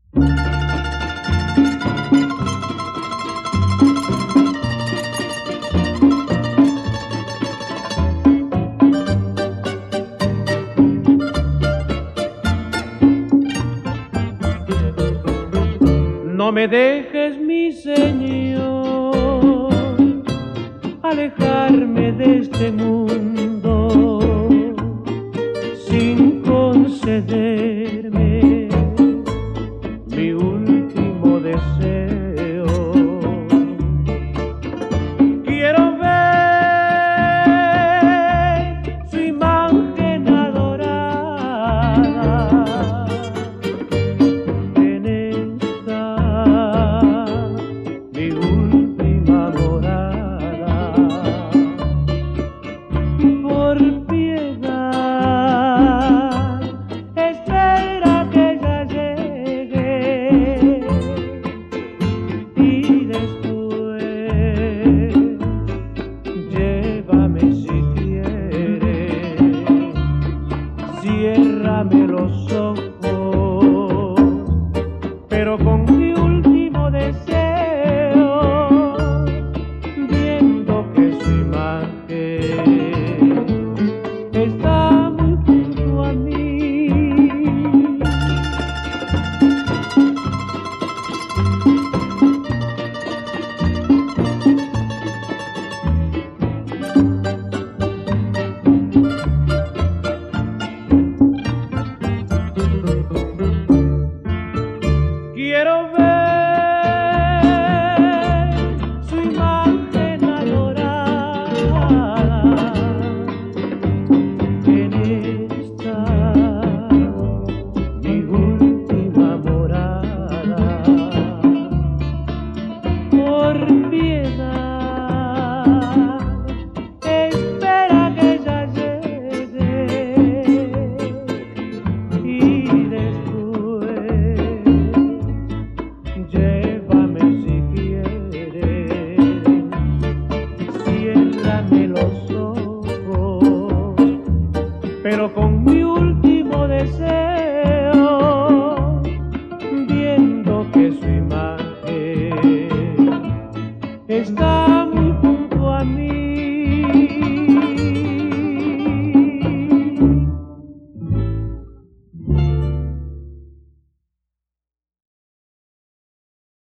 No me dejes, mi Señor, alejarme de este mundo sin concederme mi último deseo. Quiero ver su imagen adorada en esta mi última morada. Por piedad, espera que ella llegue y después llévame si quieres, ciérrame los ojos, pero con mi último deseo, viendo que su imagen está muy junto a mí. Quiero ver su imagen adorada en esta mi última morada. Por piedad, espera que ella llegue y después llévame si quieres, ciérrame los ojos, pero con mi último deseo, viendo que su imagen está muy junto a mí.